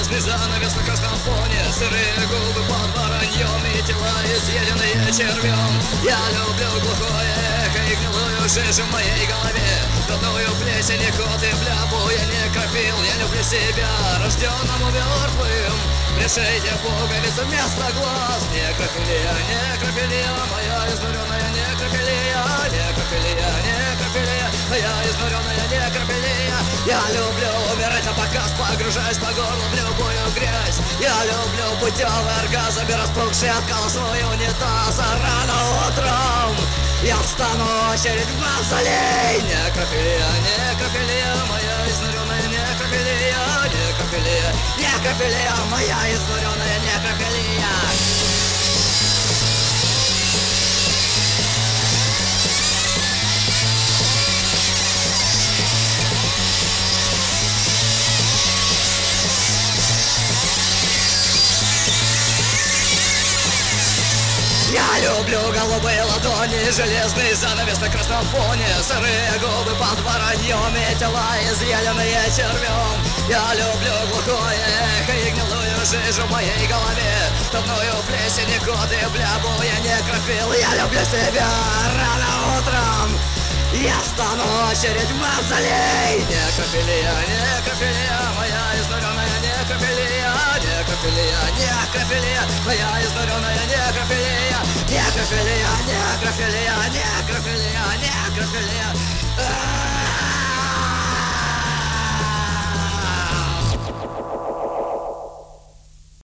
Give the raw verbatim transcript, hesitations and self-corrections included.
железный занавес на красном фоне, сырые губы под вороньем и тела, изъеденные червем. Я люблю глухое эхо и гнилую жижу в моей голове, родную плесень и кот и блябу я не кропил. Я люблю себя, рожденному мертвым. Пришейте пуговицы вместо глаз. Некрофилия, некрофилия, моя изнуренная некрофилия, некрофилия, некрофилия, моя изнуренная некрофилия. Я люблю умирать на показ, погружаясь по горло в любую грязь. Я люблю путевый оргазм и распухший от кола свой унитаз. А рано утром я встану в очередь в мавзолей. Некрофилия, некрофилия, моя изнуренная некрофилия, некрофилия, некрофилия, моя изнуренная некрофилия. Я люблю голубые ладони, железный занавес на красном фоне, сырые губы под вороньем и тела, изъеденные червем. Я люблю глухое эхо и гнилую жижу в моей голове, давную плесень и кот и блябу я некрофил. Я люблю себя рано утром. Я встану в очередь в мавзолей. Некрофилия, некрофилия, моя изнуренная некрофилия, некрофилия, некрофилия, моя изнуренная некрофилия, некрофилия, некрофилия, некрофилия, некрофилия.